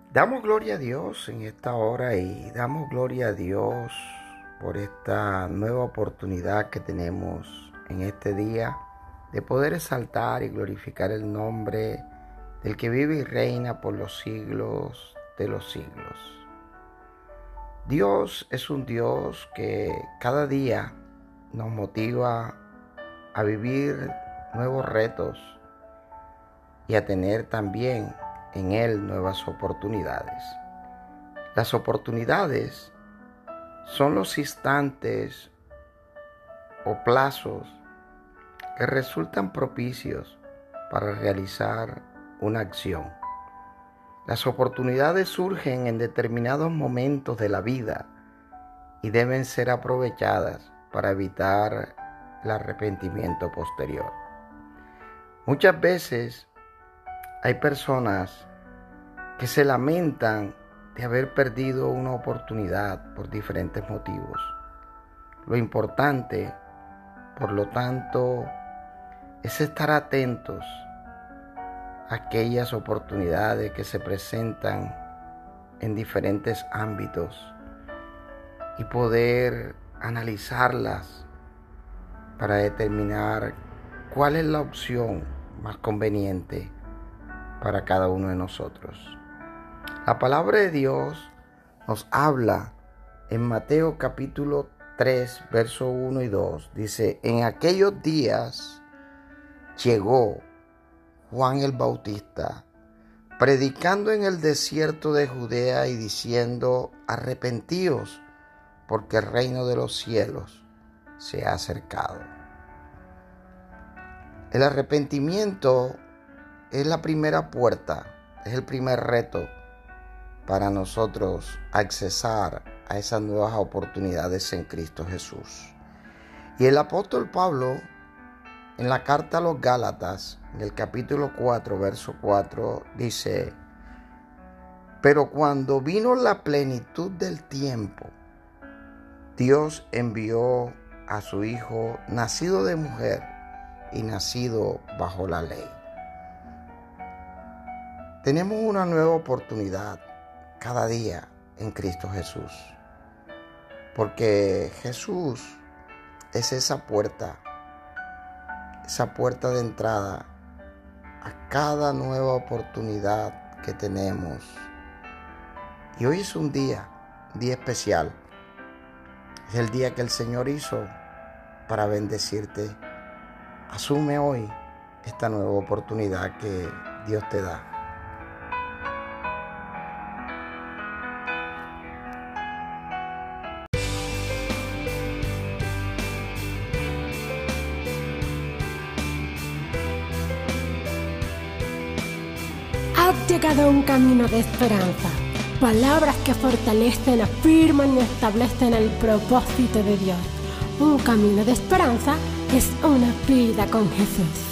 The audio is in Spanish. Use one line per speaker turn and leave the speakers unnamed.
Damos gloria a Dios en esta hora y damos gloria a Dios por esta nueva oportunidad que tenemos en este día de poder exaltar y glorificar el nombre del que vive y reina por los siglos de los siglos. Dios es un Dios que cada día nos motiva a vivir nuevos retos y a tener también en Él nuevas oportunidades. Las oportunidades son los instantes o plazos que resultan propicios para realizar una acción. Las oportunidades surgen en determinados momentos de la vida y deben ser aprovechadas para evitar el arrepentimiento posterior. Muchas veces hay personas que se lamentan de haber perdido una oportunidad por diferentes motivos. Lo importante, por lo tanto, es estar atentos a aquellas oportunidades que se presentan en diferentes ámbitos y poder analizarlas para determinar cuál es la opción más conveniente para cada uno de nosotros. La palabra de Dios nos habla en Mateo capítulo 3, verso 1 y 2. Dice, en aquellos días llegó Juan el Bautista, predicando en el desierto de Judea y diciendo, arrepentíos, porque el reino de los cielos se ha acercado. El arrepentimiento es la primera puerta, es el primer reto para nosotros accesar a esas nuevas oportunidades en Cristo Jesús. Y el apóstol Pablo, en la carta a los Gálatas, en el capítulo 4, verso 4, dice, pero cuando vino la plenitud del tiempo, Dios envió a su Hijo, nacido de mujer y nacido bajo la ley. Tenemos una nueva oportunidad cada día en Cristo Jesús, porque Jesús es esa puerta de entrada a cada nueva oportunidad que tenemos. Y hoy es un día especial. Es el día que el Señor hizo para bendecirte. Asume hoy esta nueva oportunidad que Dios te da.
Has llegado a un camino de esperanza. Palabras que fortalecen, afirman y establecen el propósito de Dios. Un camino de esperanza es una vida con Jesús.